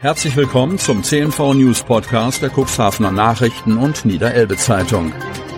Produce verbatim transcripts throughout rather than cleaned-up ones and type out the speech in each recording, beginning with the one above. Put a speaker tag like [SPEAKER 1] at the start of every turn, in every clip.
[SPEAKER 1] Herzlich willkommen zum C N V News Podcast der Cuxhavener Nachrichten und Niederelbe Zeitung.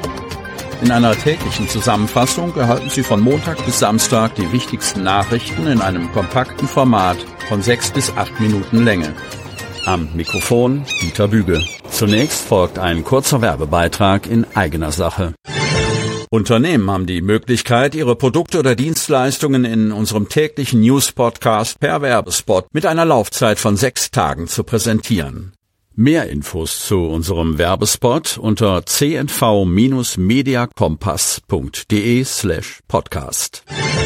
[SPEAKER 1] In einer täglichen Zusammenfassung erhalten Sie von Montag bis Samstag die wichtigsten Nachrichten in einem kompakten Format von sechs bis acht Minuten Länge. Am Mikrofon Dieter Büge. Zunächst folgt ein kurzer Werbebeitrag in eigener Sache. Unternehmen haben die Möglichkeit, ihre Produkte oder Dienstleistungen in unserem täglichen News-Podcast per Werbespot mit einer Laufzeit von sechs Tagen zu präsentieren. Mehr Infos zu unserem Werbespot unter c n v mediakompass punkt d e slash podcast.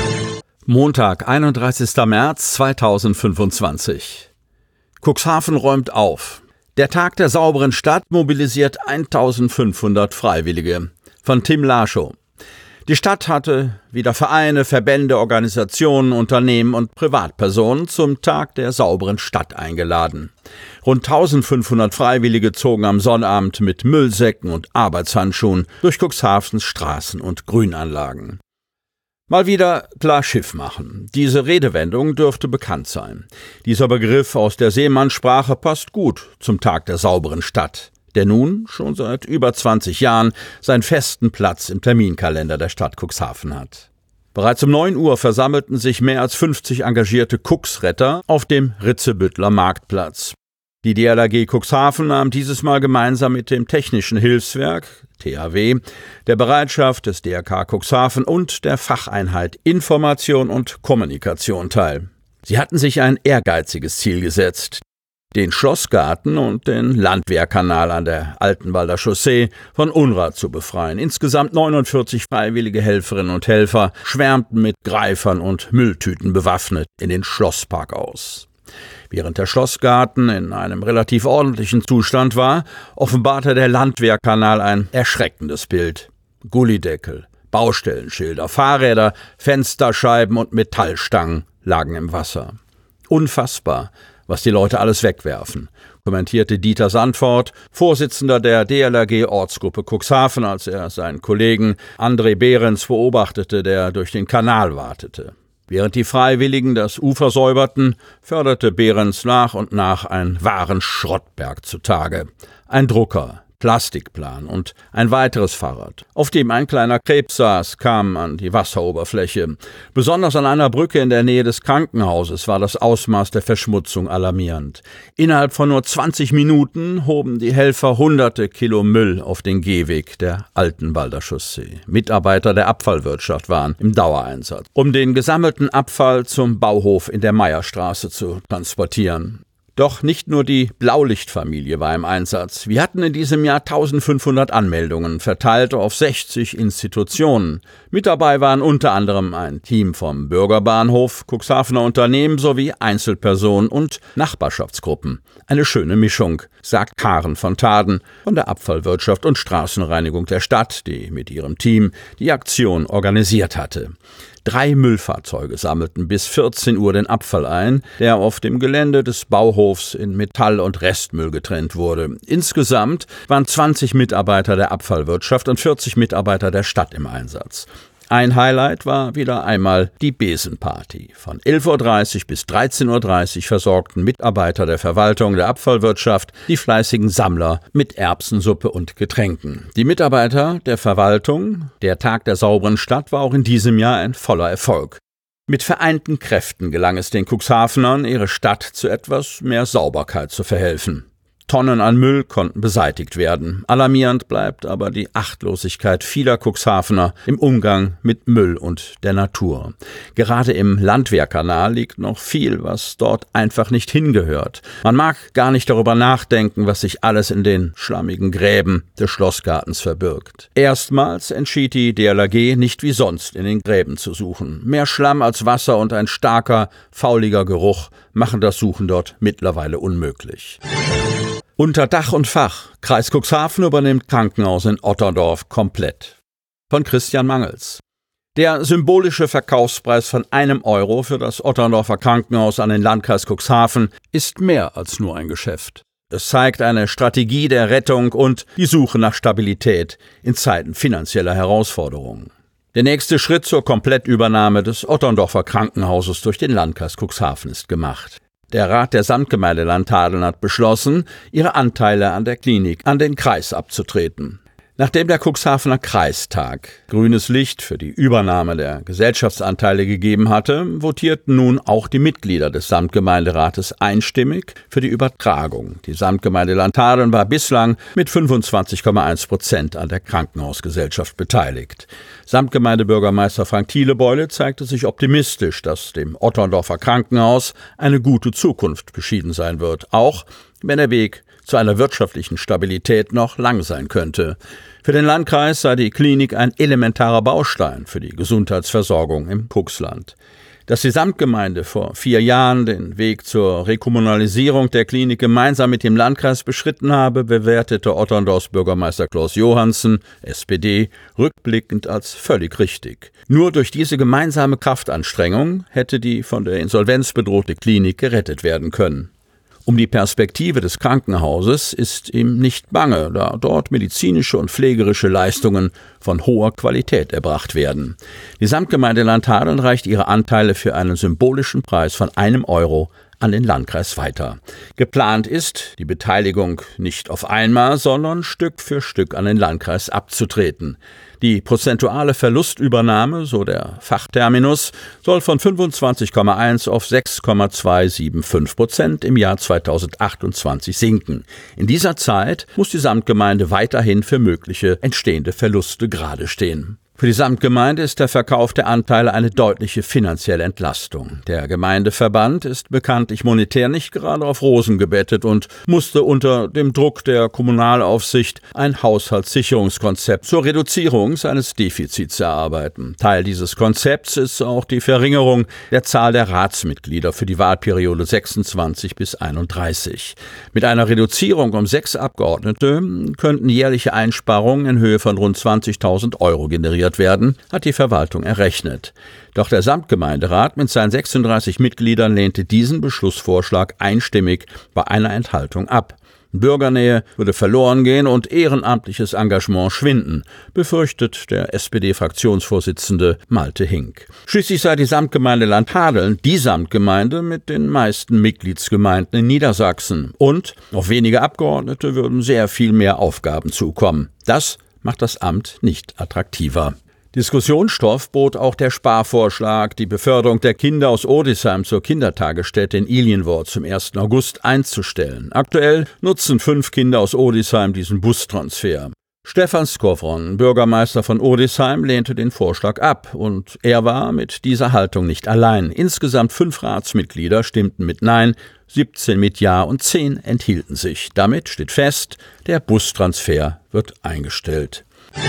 [SPEAKER 1] Montag, einunddreißigster März zweitausendfünfundzwanzig. Cuxhaven räumt auf. Der Tag der sauberen Stadt mobilisiert eintausendfünfhundert Freiwillige. Von Tim Laschow. Die Stadt hatte wieder Vereine, Verbände, Organisationen, Unternehmen und Privatpersonen zum Tag der sauberen Stadt eingeladen. Rund eintausendfünfhundert Freiwillige zogen am Sonnabend mit Müllsäcken und Arbeitshandschuhen durch Cuxhavens Straßen und Grünanlagen. Mal wieder klar Schiff machen. Diese Redewendung dürfte bekannt sein. Dieser Begriff aus der Seemannssprache passt gut zum Tag der sauberen Stadt, der nun schon seit über zwanzig Jahren seinen festen Platz im Terminkalender der Stadt Cuxhaven hat. Bereits um neun Uhr versammelten sich mehr als fünfzig engagierte Cuxretter auf dem Ritzebüttler Marktplatz. Die D L R G Cuxhaven nahm dieses Mal gemeinsam mit dem Technischen Hilfswerk, T H W, der Bereitschaft des D R K Cuxhaven und der Facheinheit Information und Kommunikation teil. Sie hatten sich ein ehrgeiziges Ziel gesetzt: den Schlossgarten und den Landwehrkanal an der Altenwalder Chaussee von Unrat zu befreien. Insgesamt neunundvierzig freiwillige Helferinnen und Helfer schwärmten mit Greifern und Mülltüten bewaffnet in den Schlosspark aus. Während der Schlossgarten in einem relativ ordentlichen Zustand war, offenbarte der Landwehrkanal ein erschreckendes Bild. Gullydeckel, Baustellenschilder, Fahrräder, Fensterscheiben und Metallstangen lagen im Wasser. Unfassbar, was die Leute alles wegwerfen, kommentierte Dieter Sandfort, Vorsitzender der D L R G-Ortsgruppe Cuxhaven, als er seinen Kollegen André Behrens beobachtete, der durch den Kanal wartete. Während die Freiwilligen das Ufer säuberten, förderte Behrens nach und nach einen wahren Schrottberg zutage. Ein Drucker, Plastikplan und ein weiteres Fahrrad, auf dem ein kleiner Krebs saß, kam an die Wasseroberfläche. Besonders an einer Brücke in der Nähe des Krankenhauses war das Ausmaß der Verschmutzung alarmierend. Innerhalb von nur zwanzig Minuten hoben die Helfer hunderte Kilo Müll auf den Gehweg der Altenwalder Chaussee. Mitarbeiter der Abfallwirtschaft waren im Dauereinsatz, um den gesammelten Abfall zum Bauhof in der Meierstraße zu transportieren. Doch nicht nur die Blaulichtfamilie war im Einsatz. Wir hatten in diesem Jahr eintausendfünfhundert Anmeldungen, verteilt auf sechzig Institutionen. Mit dabei waren unter anderem ein Team vom Bürgerbahnhof, Cuxhavener Unternehmen sowie Einzelpersonen und Nachbarschaftsgruppen. Eine schöne Mischung, sagt Karen von Taden von der Abfallwirtschaft und Straßenreinigung der Stadt, die mit ihrem Team die Aktion organisiert hatte. Drei Müllfahrzeuge sammelten bis vierzehn Uhr den Abfall ein, der auf dem Gelände des Bauhofs in Metall- und Restmüll getrennt wurde. Insgesamt waren zwanzig Mitarbeiter der Abfallwirtschaft und vierzig Mitarbeiter der Stadt im Einsatz. Ein Highlight war wieder einmal die Besenparty. Von elf Uhr dreißig bis dreizehn Uhr dreißig versorgten Mitarbeiter der Verwaltung der Abfallwirtschaft die fleißigen Sammler mit Erbsensuppe und Getränken. Die Mitarbeiter der Verwaltung, der Tag der sauberen Stadt, war auch in diesem Jahr ein voller Erfolg. Mit vereinten Kräften gelang es den Cuxhavenern, ihre Stadt zu etwas mehr Sauberkeit zu verhelfen. Tonnen an Müll konnten beseitigt werden. Alarmierend bleibt aber die Achtlosigkeit vieler Cuxhavener im Umgang mit Müll und der Natur. Gerade im Landwehrkanal liegt noch viel, was dort einfach nicht hingehört. Man mag gar nicht darüber nachdenken, was sich alles in den schlammigen Gräben des Schlossgartens verbirgt. Erstmals entschied die D L R G, nicht wie sonst in den Gräben zu suchen. Mehr Schlamm als Wasser und ein starker, fauliger Geruch machen das Suchen dort mittlerweile unmöglich. Unter Dach und Fach. Kreis Cuxhaven übernimmt Krankenhaus in Otterndorf komplett. Von Christian Mangels. Der symbolische Verkaufspreis von einem Euro für das Otterndorfer Krankenhaus an den Landkreis Cuxhaven ist mehr als nur ein Geschäft. Es zeigt eine Strategie der Rettung und die Suche nach Stabilität in Zeiten finanzieller Herausforderungen. Der nächste Schritt zur Komplettübernahme des Otterndorfer Krankenhauses durch den Landkreis Cuxhaven ist gemacht. Der Rat der Samtgemeinde Landhadeln hat beschlossen, ihre Anteile an der Klinik an den Kreis abzutreten. Nachdem der Cuxhavener Kreistag grünes Licht für die Übernahme der Gesellschaftsanteile gegeben hatte, votierten nun auch die Mitglieder des Samtgemeinderates einstimmig für die Übertragung. Die Samtgemeinde Landhadeln war bislang mit fünfundzwanzig Komma eins Prozent an der Krankenhausgesellschaft beteiligt. Samtgemeindebürgermeister Frank Thielebeule zeigte sich optimistisch, dass dem Otterndorfer Krankenhaus eine gute Zukunft beschieden sein wird, auch wenn der Weg zu einer wirtschaftlichen Stabilität noch lang sein könnte. Für den Landkreis sei die Klinik ein elementarer Baustein für die Gesundheitsversorgung im Cuxland. Dass die Samtgemeinde vor vier Jahren den Weg zur Rekommunalisierung der Klinik gemeinsam mit dem Landkreis beschritten habe, bewertete Otterndorfs Bürgermeister Klaus Johansen, S P D, rückblickend als völlig richtig. Nur durch diese gemeinsame Kraftanstrengung hätte die von der Insolvenz bedrohte Klinik gerettet werden können. Um die Perspektive des Krankenhauses ist ihm nicht bange, da dort medizinische und pflegerische Leistungen von hoher Qualität erbracht werden. Die Samtgemeinde Landhadeln reicht ihre Anteile für einen symbolischen Preis von einem Euro an den Landkreis weiter. Geplant ist, die Beteiligung nicht auf einmal, sondern Stück für Stück an den Landkreis abzutreten. Die prozentuale Verlustübernahme, so der Fachterminus, soll von fünfundzwanzig Komma eins auf sechs Komma zweihundertfünfundsiebzig Prozent im Jahr zweitausendachtundzwanzig sinken. In dieser Zeit muss die Samtgemeinde weiterhin für mögliche entstehende Verluste gerade stehen. Für die Samtgemeinde ist der Verkauf der Anteile eine deutliche finanzielle Entlastung. Der Gemeindeverband ist bekanntlich monetär nicht gerade auf Rosen gebettet und musste unter dem Druck der Kommunalaufsicht ein Haushaltssicherungskonzept zur Reduzierung seines Defizits erarbeiten. Teil dieses Konzepts ist auch die Verringerung der Zahl der Ratsmitglieder für die Wahlperiode sechsundzwanzig bis einunddreißig. Mit einer Reduzierung um sechs Abgeordnete könnten jährliche Einsparungen in Höhe von rund zwanzigtausend Euro generiert werden, hat die Verwaltung errechnet. Doch der Samtgemeinderat mit seinen sechsunddreißig Mitgliedern lehnte diesen Beschlussvorschlag einstimmig bei einer Enthaltung ab. Bürgernähe würde verloren gehen und ehrenamtliches Engagement schwinden, befürchtet der S P D-Fraktionsvorsitzende Malte Hink. Schließlich sei die Samtgemeinde Landhadeln die Samtgemeinde mit den meisten Mitgliedsgemeinden in Niedersachsen und auf wenige Abgeordnete würden sehr viel mehr Aufgaben zukommen. Das macht das Amt nicht attraktiver. Diskussionsstoff bot auch der Sparvorschlag, die Beförderung der Kinder aus Odisheim zur Kindertagesstätte in Ilienwort zum ersten August einzustellen. Aktuell nutzen fünf Kinder aus Odisheim diesen Bustransfer. Stefan Skowron, Bürgermeister von Odisheim, lehnte den Vorschlag ab und er war mit dieser Haltung nicht allein. Insgesamt fünf Ratsmitglieder stimmten mit Nein, siebzehn mit Ja und zehn enthielten sich. Damit steht fest, der Bustransfer wird eingestellt.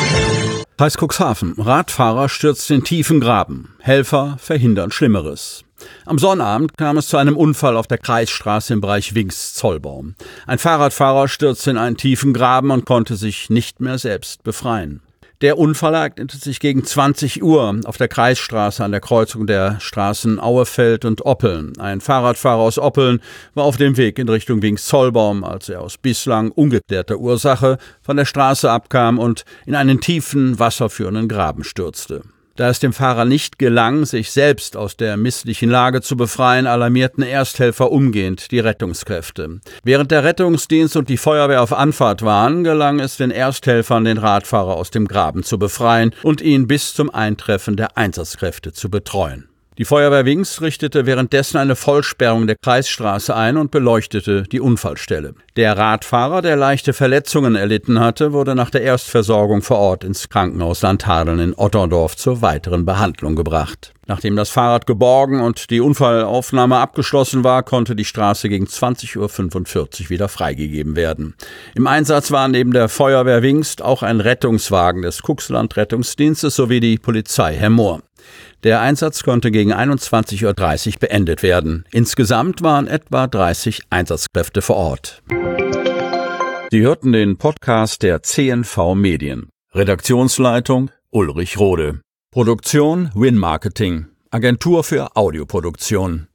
[SPEAKER 1] Kreis Cuxhaven. Radfahrer stürzt in tiefen Graben. Helfer verhindern Schlimmeres. Am Sonnabend kam es zu einem Unfall auf der Kreisstraße im Bereich Wings-Zollbaum. Ein Fahrradfahrer stürzte in einen tiefen Graben und konnte sich nicht mehr selbst befreien. Der Unfall ereignete sich gegen zwanzig Uhr auf der Kreisstraße an der Kreuzung der Straßen Auefeld und Oppeln. Ein Fahrradfahrer aus Oppeln war auf dem Weg in Richtung Wings-Zollbaum, als er aus bislang ungeklärter Ursache von der Straße abkam und in einen tiefen, wasserführenden Graben stürzte. Da es dem Fahrer nicht gelang, sich selbst aus der misslichen Lage zu befreien, alarmierten Ersthelfer umgehend die Rettungskräfte. Während der Rettungsdienst und die Feuerwehr auf Anfahrt waren, gelang es den Ersthelfern, den Radfahrer aus dem Graben zu befreien und ihn bis zum Eintreffen der Einsatzkräfte zu betreuen. Die Feuerwehr Wings richtete währenddessen eine Vollsperrung der Kreisstraße ein und beleuchtete die Unfallstelle. Der Radfahrer, der leichte Verletzungen erlitten hatte, wurde nach der Erstversorgung vor Ort ins Krankenhaus Landhadeln in Otterndorf zur weiteren Behandlung gebracht. Nachdem das Fahrrad geborgen und die Unfallaufnahme abgeschlossen war, konnte die Straße gegen zwanzig Uhr fünfundvierzig wieder freigegeben werden. Im Einsatz waren neben der Feuerwehr Wingst auch ein Rettungswagen des Cuxland-Rettungsdienstes sowie die Polizei Hemmoor. Der Einsatz konnte gegen einundzwanzig Uhr dreißig beendet werden. Insgesamt waren etwa dreißig Einsatzkräfte vor Ort. Sie hörten den Podcast der C N V Medien. Redaktionsleitung Ulrich Rode. Produktion Win Marketing, Agentur für Audioproduktion.